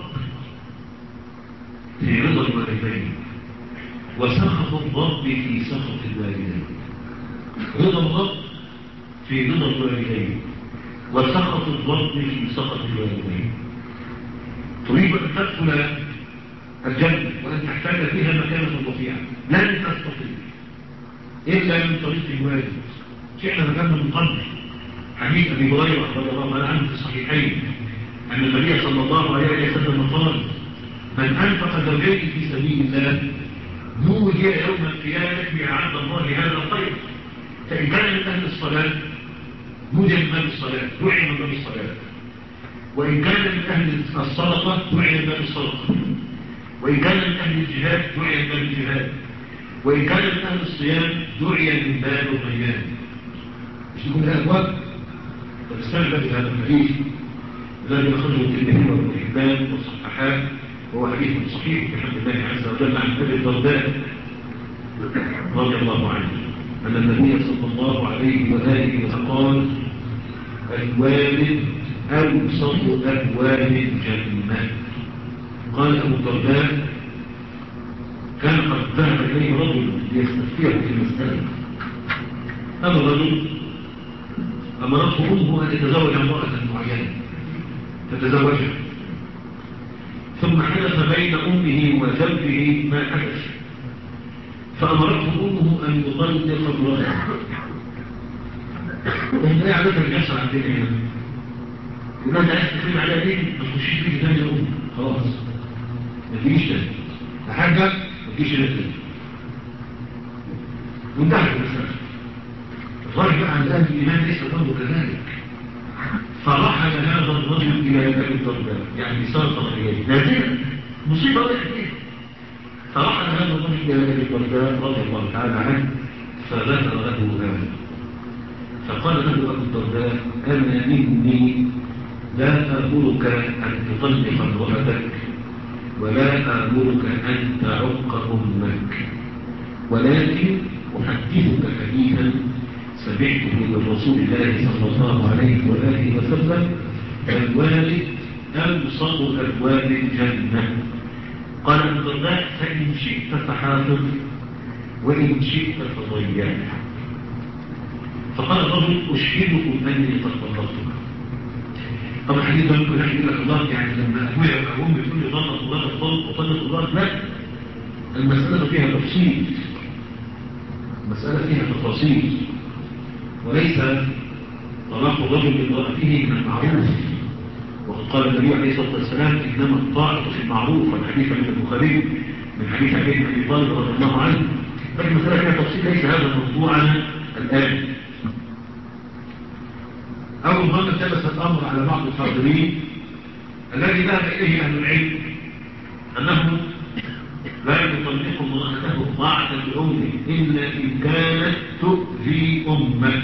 في رضا الوالدين وسخط الرب في سخط الوالدين. رضا الرب في رضا الوالدين وسخط الرب في سخط الوالدين. تريد أن تدخل الجنة وأن تحتاج فيها مكانة رفيعة لن تستطيع إلا من طريق الوالد. شئنا مكاننا من قبل حديث أبي هريرة رضي الله عنه في الصحيحين أن النبي صلى الله عليه وسلم قال: من أنفق زوجين في سبيل الله نودي يوم القيامة بأعد الله هذا الخير. فإن كان من أهل الصلاة نودي من أهل الصلاة دعي من أهل الصلاة، وإن كان من أهل الصدقة دعي من أهل الصدقة، وإن كان من أهل الجهاد دعي من أهل الجهاد، وإن كان من أهل الصيام دعي من باب الريان. مش نقول هذا الوقت فتستمع بهذا الحديث الذي أخرجه الترمذي وابن حبان والصحاحات، وهو حديث صحيح بحمد الله عز وجل عن أبي الدرداء رضي الله عنه أن النبي صلى الله عليه وآله وسلم قال: الوالد أوسط أبواب الجنة. قال أبو الدرداء: كان قد ذهب إليه رجل ليستفتيه في المسألة. هذا الرجل أمرته أمه أن يتزوج امرأة معينة فتزوجها، ثم حدث بين أمه وزوجه ما حدث، فأمرته أمه أن يطلق امرأته. وإن لا يعرف الجسر عن ذلك هنا يقول أنت عايز تخيل عليها ليه؟ ما تخشيش فيك تاني يا أم، خلاص ما تجيش تاني لحاجة ما تجيش هنا تاني. وانتهت المسألة. الراجل بقى عند أهل الإيمان ليس برضه كذلك، فرحل هذا الرجل إلى أبي الدرداء، يعني ساق إليه نازلة مصيبة ولا كثير. فرحل هذا الرجل إلى أبي الدرداء رضي الله تعالى عنه فذكر له هذا، فقال له أبو الدرداء: أنا مني لا آمرك أن تطلق امرأتك ولا آمرك أن تعق أمك، ولكن أحدثك حديثا سمعته من رسول الله صلى الله عليه وآله وسلم: الوالد أوسط أبواب الجنة. قال ابن الدرداء: فإن شئت فحافظ وإن شئت فضيع. فقال الرجل: أشهدكم أني قد طلقتك. طبعا الحديث ده ممكن نحن يقول لك الله يعني لما أبويا أو أمي تقول لي طلق الله الطلق وطلق الله، لا، المسألة فيها تفصيل، المسألة فيها تفاصيل، وليس طلاق الرجل بامرأته من المعروف. وقد قال النبي عليه الصلاة والسلام: إنما الطاعة في المعروف. والحديث من البخاري من حديث علي بن أبي طالب رضي الله عنه. لكن المسألة فيها تفصيل، ليس هذا موضوعنا الآن. أول مرة التبس الأمر على بعض الحاضرين الذي ذهب إليه أهل العلم أنه لا يطلق امرأته طاعة لأمه إلا إن كانت تؤذي أمه،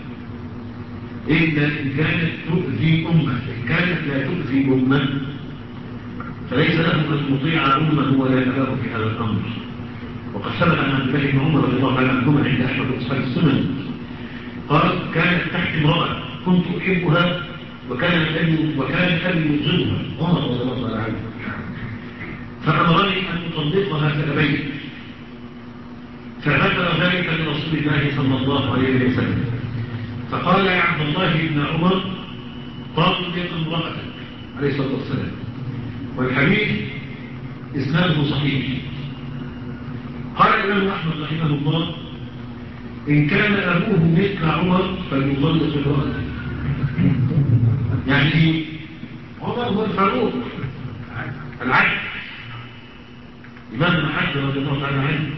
إلا إن كانت تؤذي أمه، إن كانت لا تؤذي أمه فليس له أن يطيع أمه ولا أباه في هذا الأمر. وقد ثبت عن عبد الله بن عمر رضي الله عنهما عند أحمد وأصحاب السنن قال: كانت تحت امرأة كنت أحبها وكان أبي وكان أبي يبغضها، عمر رضي الله عنه، فأمرني أن أطلقها فأبيت، فذكر ذلك لرسول الله صلى الله عليه وسلم فقال: يا عبد الله بن عمر طلق امرأتك عليه الصلاة والسلام. والحديث إسناده صحيح. قال الإمام أحمد رحمه الله: إن كان أبوه مثل عمر فليطلق امرأته. يعني عمر هو الفاروق العدل، إمام العدل رضي الله تعالى عنه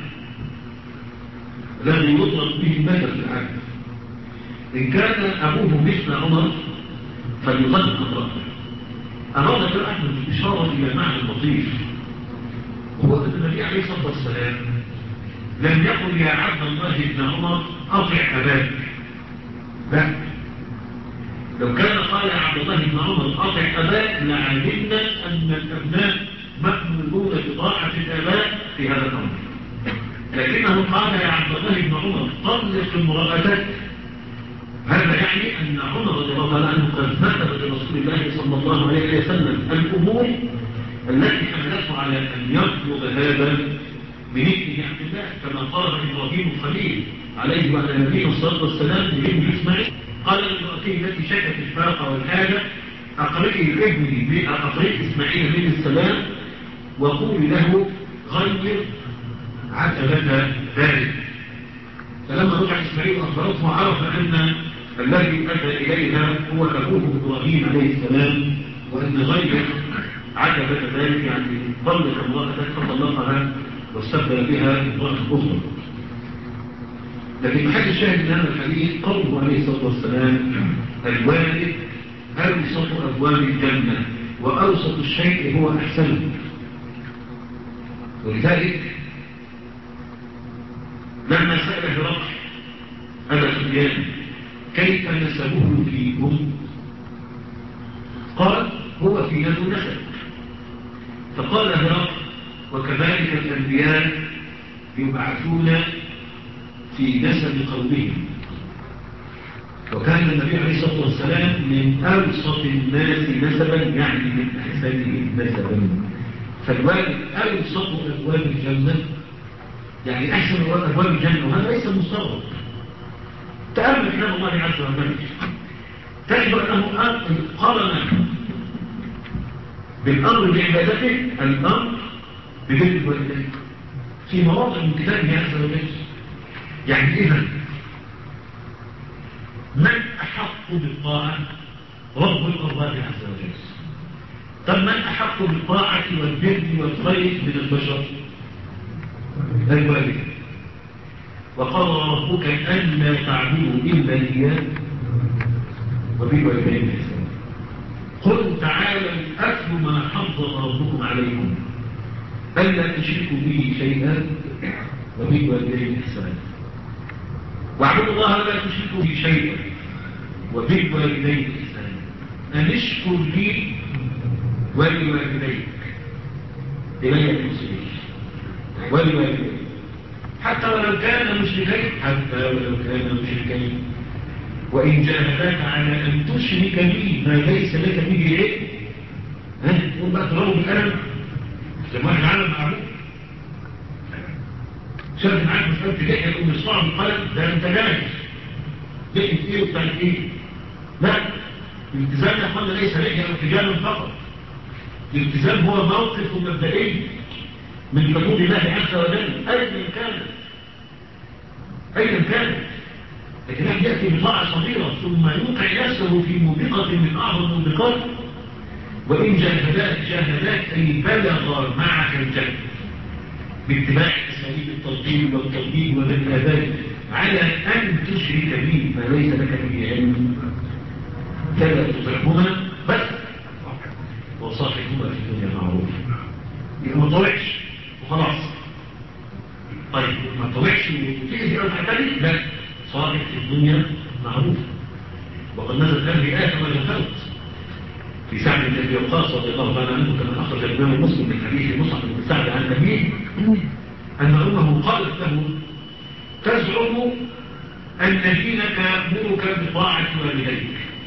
الذي يطلق به المثل في العدل. إن كان أبوه مثل عمر فليطلق امرأته. أراد في أحمد الإشارة إلى معنى لطيف، وهو أن النبي عليه الصلاة والسلام لم يقل: يا عبد الله بن عمر أطع أباك. لا، لو كان قال يا عبد الله بن عمر أطع أباك لعلمنا أن الأبناء مأمورون بطاعة الآباء في هذا الأمر، لكنه قال يا عبد الله بن عمر طلق امرأتك. هذا يعني أن عمر رضي الله عنه قد ذكر لرسول الله صلى الله عليه وسلم الأمور التي حملته على أن يطلب هذا من ابنه عبد الله، كما قال إبراهيم الخليل عليه وعلى نبينا الصلاة والسلام لابنه إسماعيل، قال لامرأته التي شكت الفاقة والحاجة: أقرئي لابني أقرئي إسماعيل عليه السلام وقولي له غير عتبة ذلك. فلما رجع إسماعيل أخبرته عرف أن الذي أتى إليها هو أبوه إبراهيم عليه السلام، وأن غير عتبة ذلك يعني طلق امرأته فطلقها واستبدل بها امرأة أخرى. لكن محل الشاهد من هذا الحديث قوله عليه الصلاة والسلام: الوالد أوسط أبواب الجنة وأوسط الشيء هو أحسنه. ولذلك لما سأل هرقل أبا سفيان كيف نسبه فيكم قال: هو في يد نسب. فقال هرقل: وكذلك الأنبياء يبعثون في نسب قومهم. وكان النبي عليه الصلاة والسلام من أوسط الناس نسبا، يعني من أحسنهم نسبا. فالوالد أوسط أبواب الجنة، يعني أحسن أبواب الجنة، وهذا ليس مستغرب. تأمل كلام الله عز وجل تجد أنه قارن بالأمر بعبادته الأمر ببر الوالدين في مواضع من كتابه عز وجل. يعني إذا من أحق بالطاعة؟ رب الأرباب عز وجل. طب من أحق بالطاعة والبر والخير من البشر؟ الوالدين. وقال ربك ألا تعبدوا إلا إياه وبالوالدين إحسانا. قل تعالوا أتل ما حرم ربكم عليكم ألا تشركوا به شيئا وبالوالدين إحسانا. واعبدوا الله لا تشركوا به شيئا وبالوالدين إحسانا. أن اشكر لي ولوالديك إلي المسلمين ولوالديك حتى ولو كان مشركين حتى ولو كان مشركين وإن جاهداك على أن تشرك بي ما ليس لك به علم ها تقول بقى تضربه بالقلم زي ما احنا عالم معروف شاف معاك مسألة لحية يقوم يصنع بالقلم ده انت جاهز لحية ايه وبتاعت ايه لا الالتزام يا اخوانا ليس لحية او اتجاه فقط. الالتزام هو موقف مبدئي من حدود الله عز وجل ايا كانت ايا كانت لكن هذا يأتي بطاعة صغيرة ثم يوقع نفسه في موبقة من أعظم الموبقات. وإن جاهداك جاهداك أي بلغ معك الجهد باتباع أساليب التلقين والتطبيق والإرادات على أن تشرك به ما ليس لك به علم فلا تطعهما بس وصاحبهما في الدنيا معروف. ما طلعش وخلاص طيب ما تطوعش وتأذي أو تحتاج؟ لا، صاحب في الدنيا معروف. وقد نزلت هذه آية كما ذكرت في سعد بن أبي وقاص رضي الله تعالى عنه كما أخرج الإمام مسلم من حديث مصعب بن سعد عن أبيه أن أمه قالت له: تزعم أن دينك يأمرك بطاعة والديك،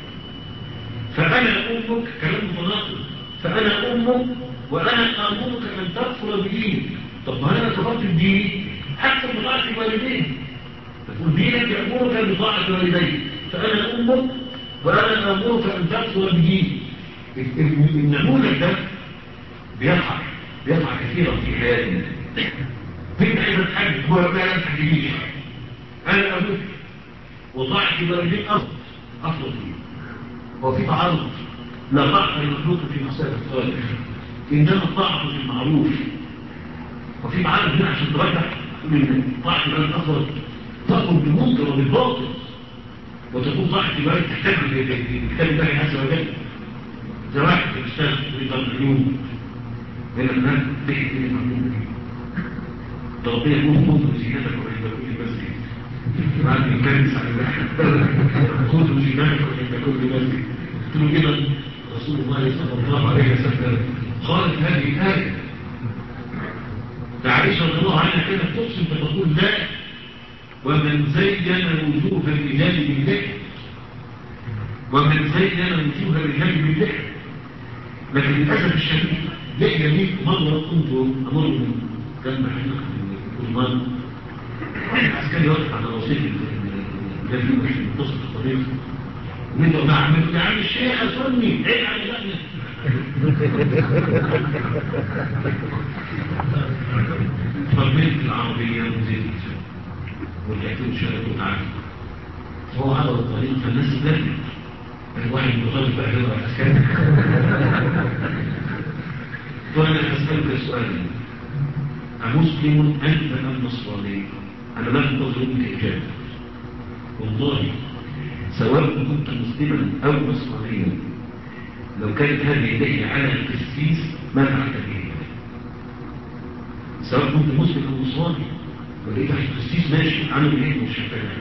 فأنا أمك، كلام متناقض، فأنا أمك وأنا آمرك أن تكفر بدينك. طب ما أنا كفرت بديني حتى بطاعة والديك، تقول دينك يأمرك بطاعة والديك، فأنا أمك وأنا آمرك أن تكفر بدينك. النموذج ده بيقع بيقع كثيرا في حياتنا. فين عايزة تحدث هو لا ينفع لي، أنا أمك وطاعة والديك أفضل أفضل فيه. وفي تعارض، لا طاعة المخلوق في مسائل الصالح، إنما الطاعة في المعروف. وفي تعارض هنا عشان ترجع من طاعة الوالد أفضل تأمر بالمنكر وبالباطل، وتكون طاعة الوالد تحتاج لكتاب الله عز وجل. زي واحد بيشتغل في طالب العلوم هنا هناك تحت في المعلوم ربنا يقول خذوا زينتك عند كل مسجد، بعد يكنس على الواحد خذوا زينتك عند كل مسجد. قلت له كده رسول الله صلى الله عليه وسلم قالت هذه الآية. عائشة رضي الله عنها كانت تقسم فتقول: لا، ومن زين وجوه الرجال باللحية، ومن زين وجوه الرجال باللحية. لكن للأسف الشديد لحية دي مرة كنت أمر من جنب حديقة الكرمان، واحد عسكري واقف على رصيف الجنب في منتصف الطريق، ومن ما عملت يا عم الشيخ أسرني عيب على لأنه. فرميت العربية ونزلت ورجعت له شارك وتعالى هو على الطريق، فالناس لكن الواحد مطالب بقى هو العسكري. وأنا أسألك سؤالا: أمسلم أنت أم نصراني؟ أنا لا أنتظر منك إجابة والله، سواء كنت مسلما أو نصرانيا، لو كانت هذه اللحية على التسييس ما فعلت به. سواء كنت مسلم أو نصراني ولقيت تحت التسييس ماشي عامل إيه مش شفاها،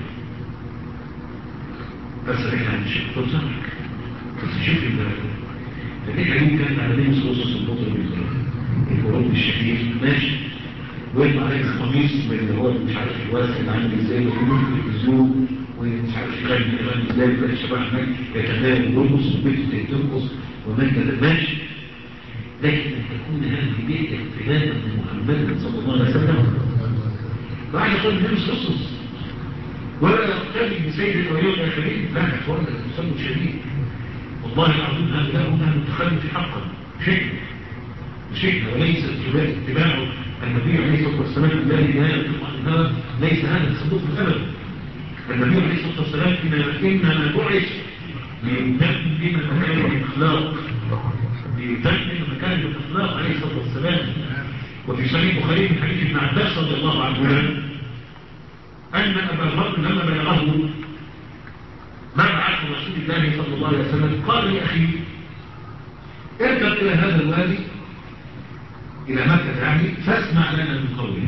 أسألك عن الشيء فرصانك. بس شوف اللحية دي كانت على دين سلوسس المطر الأوروبي الشهير ماشي، ويطلع عليك القميص اللي هو مش عارف الواسع اللي عامل ازاي ويقول في التلفزيون ومش عارف يغني يغني ازاي وكان الشباب هناك يتنام ويرقص والبيت ترقص وما كذا ماشي. لكن ان تكون هذه اللحية ابتداء من محمد صلى الله عليه وسلم بعد قول النبي قصص ولا يقتدي بسيد الاولياء الاخرين، لا يا اخوانا التسلل شديد والله العظيم. هؤلاء هم المتخلف حقا شيء شيء وليس اتباع النبي عليه الصلاه والسلام الذي لا ينطق عن الهوى، ليس هذا الصدوق الابد. النبي عليه الصلاه والسلام انما بعث ليتمم مكارم الاخلاق، ليتمم مكارم الاخلاق عليه الصلاه والسلام. وفي صحيح البخاري من حديث ابن عباس رضي الله عنهما ان ابا بكر لما بلغه مبعث رسول الله صلى الله عليه وسلم قال لاخيه: اركب الى هذا الوادي إلى مكة يعني فاسمع لنا من قوله.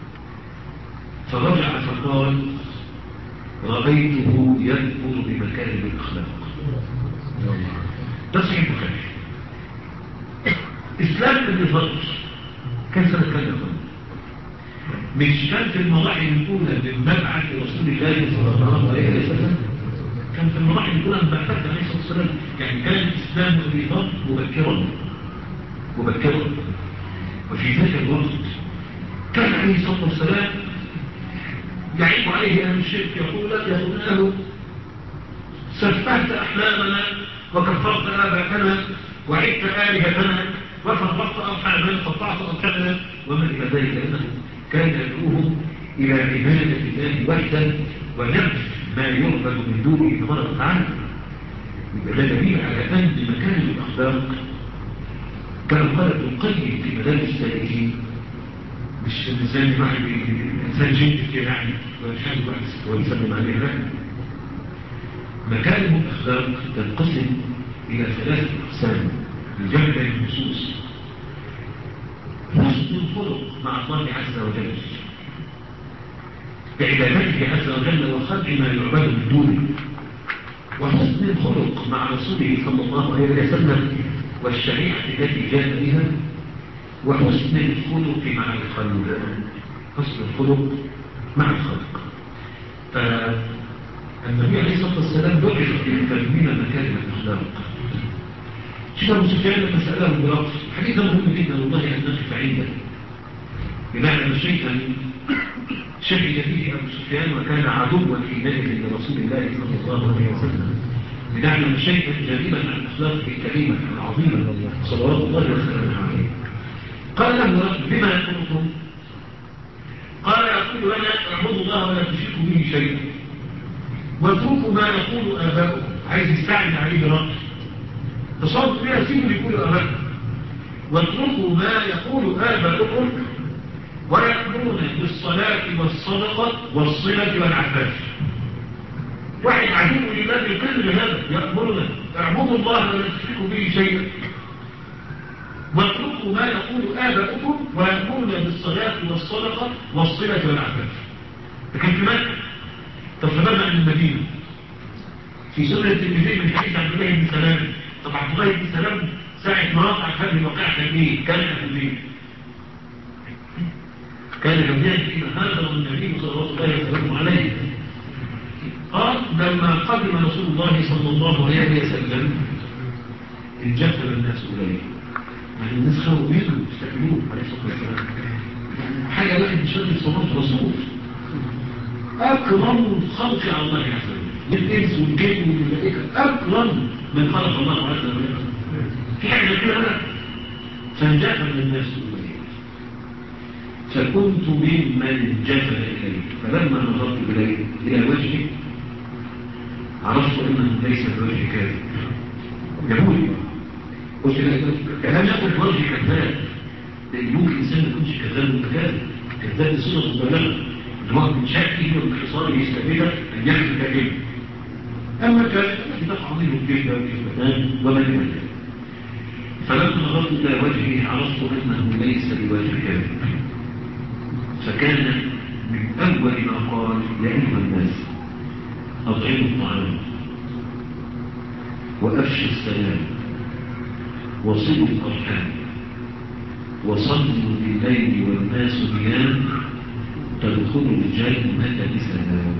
فرجع فقال: رأيته يذكر بمكارم الأخلاق. تصحيح البخاري. إسلام ابن فضل كان سنة كان يقول مش كان في المراحل الأولى من مبعث رسول الله صلى الله عليه وسلم، كان في المراحل الأولى من بعثته عليه الصلاة والسلام. يعني كان إسلام ابن فضل مبكرا مبكرا وفي ذلك الوقت كان عليه الصلاة والسلام يعيب عليه أهل الشرك، يقول لك يا ابناه سفهت أحلامنا وكفرت آباءنا وعدت آلهتنا وفرقت أرحامنا قطعت أرحامنا وما إلى ذلك، لأنه كان يدعوهم إلى عبادة الله وحده ونبذ ما يعبد من دونه تبارك وتعالى. يبقى ده دليل على أن مكان الأخلاق كان قال ابن القيم في مدارج السالكين، مش الإنسان واحد إنسان جنت كده يعني ومش عارف واحد ويسلم عليه، لا. مكارم الأخلاق تنقسم إلى ثلاثة أقسام لجمع النصوص. حسن الخلق مع الله عز وجل، بعبادته عز وجل وخلق ما يعبد من دونه، وحسن الخلق مع رسوله صلى الله عليه وسلم والشريعة التي جاء بها، وحسن الخلق مع الخلق. حسن الخلق مع الخلق. فالنبي عليه الصلاة والسلام بعث ليتمم مكارم الأخلاق. شيخ أبو سفيان لما سأله برأس الحديث ده مهم جدا والله أن نقف عنده، بمعنى أن شيئا شهد فيه أبو سفيان وكان عدوا حينئذ لرسول الله صلى الله عليه وسلم، بمعنى شيئا جريما عن أخلاقه الكريمة العظيمة صلوات الله وسلامه عليه. قال له رجل بما يقولكم؟ قال يقول لنا اعبدوا الله ولا تشركوا به شيئا واتركوا ما يقول آباؤكم. عايز يستعمل عليه برأس تصرف فيها سيبوا يقول آباؤكم، واتركوا ما يقول آباؤكم ويأمرون بالصلاة والصدقة والصلة والعفاف. واحد عدو لله بكل هذا يأمرنا اعبدوا الله ولا تشركوا به شيئا واتركوا ما يقول آباؤكم ويأمرون بالصلاة والصدقة والصلة والعفاف. لكن في مكة تفضلنا عن المدينة في سنة الترمذي من حديث عبد الله بن سلام. طبعا عبد الله بن سلام ساعة ما وقعت هذه الواقعة كان ايه؟ كان أهلين كان جميعا فيما هاجر النبي صلى الله عليه وسلم عليه. قال لما قدم رسول الله صلى الله عليه وسلم انجذب الناس إليه، يعني الناس خلوا بيده يستقبلوه عليه الصلاة والسلام. حاجة واحد مش راجل صلاة رسول أكرم خلق على الله عز وجل، الإنس والجن والملائكة أكرم من خلق الله عز وجل. في حاجة كده بقى فانجذب الناس إليه فكنت ممن انجذب إليه، فلما نظرت إليه إلى وجهه عرفت أنه ليس بوجه كاذب يقول قلت كلام يقول بوجه كذاب، لأن ممكن إنسان ما يكونش كذاب وكذاب كذاب بصيغة مبالغة الوقت من شكله وانحصاره يستبدل أن يحمل كذب. أما كذب التي تقع منه الكذب والكذبان وما كذب. فلما نظرت إلى وجهه عرفت أنه ليس بوجه كاذب، فكان من أول ما قال يا أيها الناس أطعموا الطعام وأفشوا السلام وصلوا الأرحام وصلوا بالليل والناس نيام تدخلوا الجنة بسلام.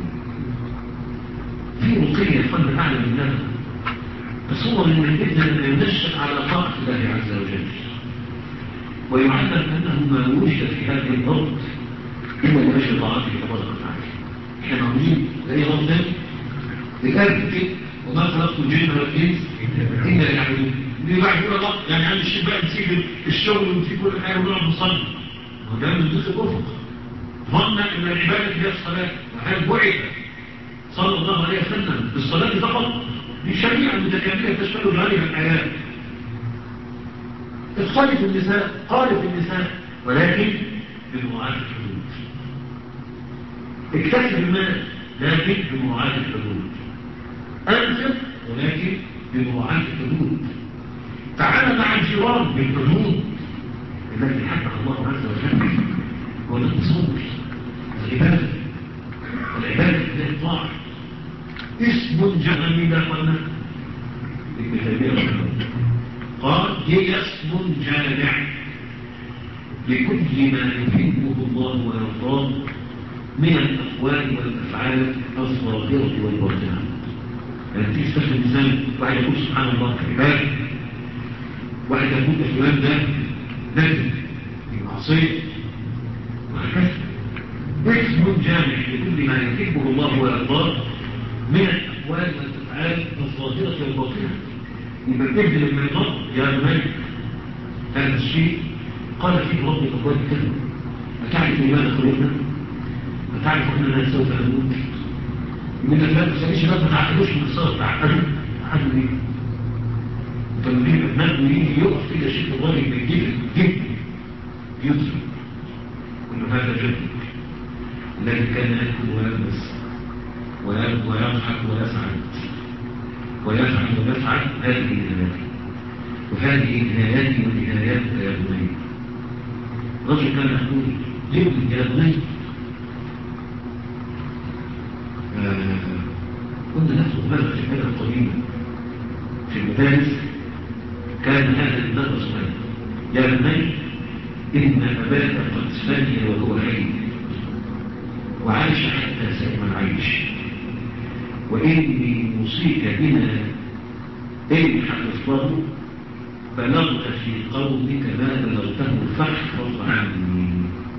في رقية قد أعلم منها تصور من الإذن أن ينشأ على طاعة الله عز وجل ويعلم أنه ما وجد في هذه الأرض إلا لأجل طاعته تبارك وتعالى. إحنا معمولين لأي رب ذلك الآن كده وما خلقت الجن والإنس إلا ليعبدون. اللي بعد يقول الله يعني عند الشيء بقى نسيب الشغل ونسيب كل حاجة ونقعد نصلي، وده من ضيق الأفق. ظن أن العبادة هي الصلاة، وهذا بعث صلى الله عليه وسلم بالصلاة فقط بشريعة متكاملة تشمل غالب الحياة. اخالف النساء خالف النساء ولكن بمراعاة الحدود. اكتسب المال لكن بمراعاة الحدود. أنفق ولكن بمراعاة الحدود. تعامل مع الجيران بالحدود التي حدها الله عز وجل. والاقتصاد العبادة العبادة هي الطاعة. اسم جامع قلنا ابن تيمية قال هي اسم جامع لكل ما يحبه الله ويرضاه من الأقوال والأفعال الظاهرة والباطنة. يعني تيجي تستخدم الإنسان واحد يقول سبحان الله كعبادة، واحد يقول فلان ده نازل في معصية وهكذا. اسم جامع لكل ما يحبه الله ويرضاه من الأقوال والأفعال الظاهرة والباطنة. يبقى تبدل لما يضر يا الملك هذا الشيء قال فيه رب الأقوال كذا. أتعرف لماذا خلقنا؟ أتعرف أننا سوف نموت؟ من الأفعال تسأليش ما تعقدوش من الصلاة تعقدوا تعقدوا ليه؟ فلما يبقى ابناء ويجي يقف كده شيء الراجل بالجبل جبل يدرك كل هذا جبل الذي كان يأكل ويلبس ويضحك ويسعد ويفعل ويفعل هذه النهايات وهذه النهايات ونهايات يا بني. رجل كان يقول يبني يا بني الصغيرين في المدارس كان هذا الندى صغير: يا بني إن أباك قد فني وهو حي وعاش حتى سلم العيش، وإني موصيك بنا إن حفظته بلغت في قومك ما بلغته فاحفظ عني.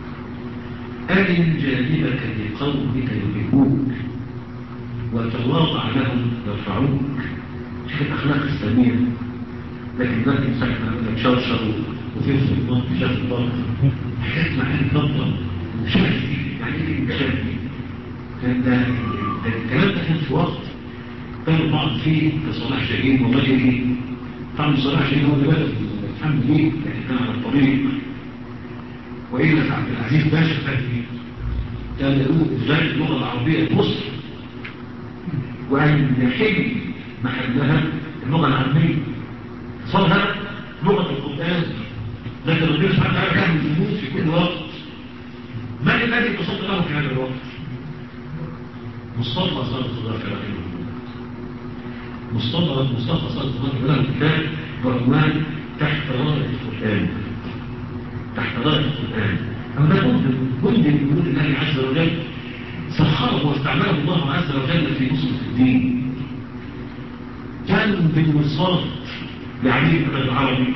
أرن جانبك لقومك يحبوك وتواضع لهم يرفعوك. شوف الأخلاق السامية. لكن دلوقتي مساعدة عندك شرشر وفي صدمات شاف الضغط حاجات معاني ضبطة مش عارف يعني ايه مش عارف كان ده الكلام ده كان في وقت كان البعض فيه كصلاح شاهين وغيره. طبعا صلاح شاهين هو اللي بدأ الحمد لله، لكن كان على الطريق. وإلا عبد العزيز باشا فهمي كان يقول إزاي اللغة العربية في مصر وأن يحل محلها اللغة العربية صارها لغة القرآن. لكن ربنا سبحانه وتعالى كان الجنود في كل وقت. من الذي تصدق له في هذا الوقت؟ مصطفى صلى الله عليه وسلم. مصطفى مصطفى صلى الله عليه وسلم كتاب بعنوان تحت راية القرآن. تحت راية القرآن. أما ده جند جند من جنود الله عز وجل سخره واستعمله الله عز وجل في نصرة الدين. كان بالمصاد لعلي بن العربي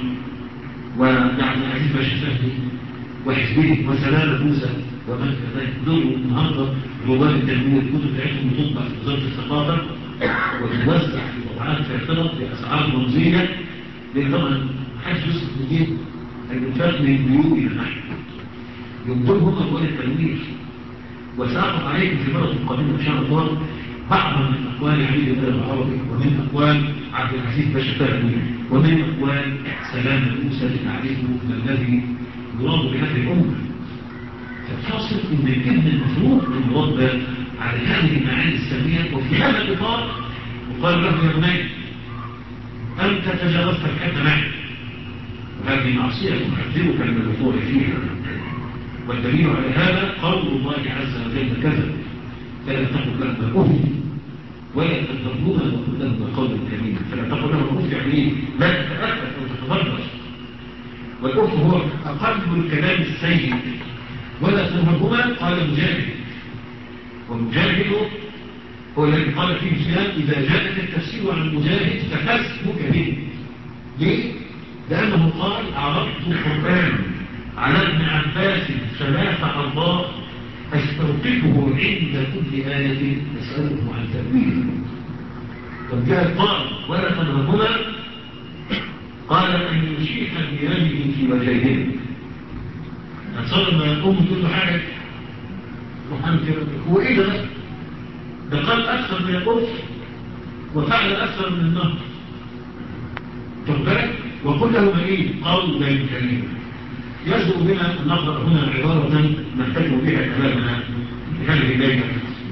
ويعني عزيز باشا فهمي وحزبه وسلامة موسى ومن كذلك دول النهارده رواد التنمية الكتب بتاعتهم بتطبع في وزارة الثقافة وتوزع في طبعات فاخرة بأسعار رمزية. لأن طبعا محدش يسكت مدير الإنفاق من بيوت إلى نحن يمدلهم أموال التنوير. وسأقف عليكم في مرة القادمة إن شاء الله بعض من أقوال علي بن العربي ومن أقوال عبد العزيز باشا فهمي ومن أقوال سلامة موسى لتعريفه ما الذي يراد بهذه الأمة. فالحاصل إن الابن المفروض أن يرد على هذه المعاني السامية. وفي هذا الإطار وقال له يا بني أنت تجاوزت الحد معي وهذه معصية تحذرك من الوقوع فيها. والدليل على هذا قول الله عز وجل كذا: فلا تقل لهما أف ولا تضربوها وقل لهما قولا كريما. فلا تقل لهما أف يعني ايه؟ لا تتأثر أو تتضرر. والأف هو أقل الكلام السيء. ولا تنهرهما قال مجاهد، ومجاهد هو الذي قال فيه الإسلام إذا جاءك التفسير عن مجاهد فحسبك به. ليه؟ لأنه قال عرضت القرآن على ابن عباس ثلاث أرباع أستوقفه عند كل آية أسأله عن تأويله. وجاء قال ولا تنهرهما قال أن يشيح بيده في وجههم. أتصور ما أم تقول له حاجة وحن كده هو إيه ده؟ ده قال أكثر من الأف وفعل أكثر من النهر. تبقى وقل له إيه؟ قولا كريما. يجب بنا أن نقرأ هنا عبارة نحتاج بها كلامنا في هذه الليلة.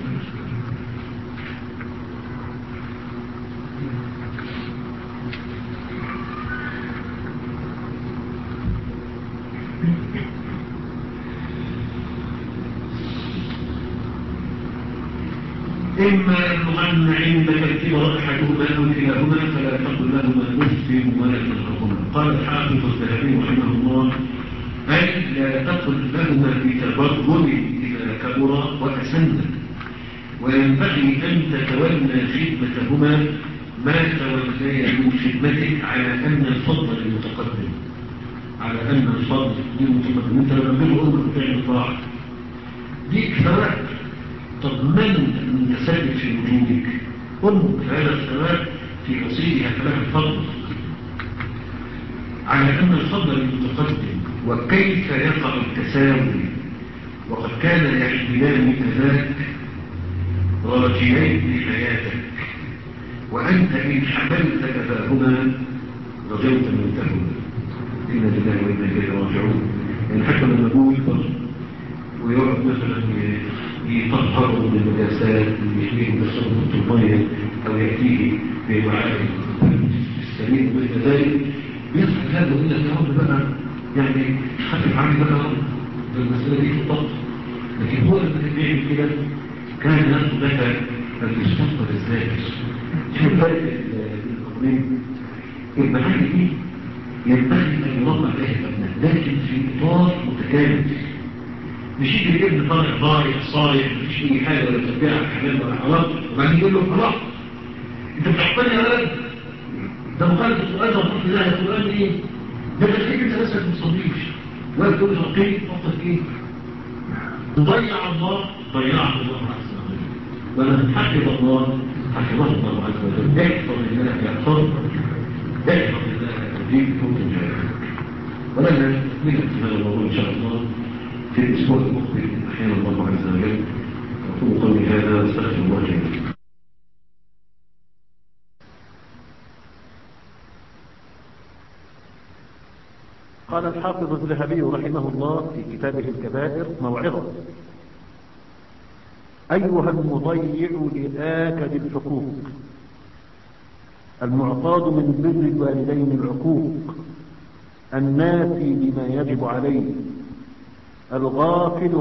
إما يبلغن عندك الكبر أحدهما أو كلاهما فلا تقل لهما أف ولا تنهرهما. قال الحافظ الذهبي رحمه الله: أي لا تقل لهما بتبرج إذا كبر وأسن، وينبغي أن تتولى خدمتهما ما تولي من خدمتك على أن الفضل المتقدم على أن الفضل المتقدم. أنت لما تقول أمك تعمل طاعة ديك ثواب تضمن أن تسبب في وجودك. أمك هذا الثواب في وصيلها كلام الفضل على أن الفضل المتقدم. وكيف يقع التساوي وقد كان يحملان كذاك راجعين لحياتك، وأنت إن حملت كذاهما رجوت موتهما. إنا لله وإنا إليه راجعون. يعني حتى لما نقول ويقعد مثلا يطهروا من النجاسات ويحميهم بصوت المية أو يأتيه بوعاء السليم وإلى ذلك بيصحى هذا وإلا يا رب بقى يعني خفف عني بقى بالمسألة دي في الضغط. لكن هو لما كان بيعمل كده كان يأخذ لك المستقبل الذاتي. شوف الفرق بين الأمرين. المعاني دي ينبغي أن يوضع بها الأبناء لكن في إطار متكامل. مش يجي الابن طالع ضايع صايع مفيش أي حاجة ولا تتبع حلال ولا حرام وبعدين يقول له خلاص أنت بتحطني يا ولد ده مخالف القرآن وقلت لا القرآن إيه؟ ده تخيل أنت نفسك ما تصليش ولا تقول له قيم فقط إيه؟ تضيع الله ضيعه الله عز وجل ولما حفظ الله حفظه الله عز وجل احفظ الله يحفظ احفظ الله يجيب فوق الجاهل. ولما نكمل هذا الموضوع إن شاء الله في الأسبوع المقبل أحيانا الله عز وجل. أقول قولي هذا أستغفر الله لي. قال الحافظ الذهبي رحمه الله في كتابه الكبائر موعظة: أيها المضيع لآكد الحقوق المعتاد من بر الوالدين العقوق الناسي بما يجب عليه الغافل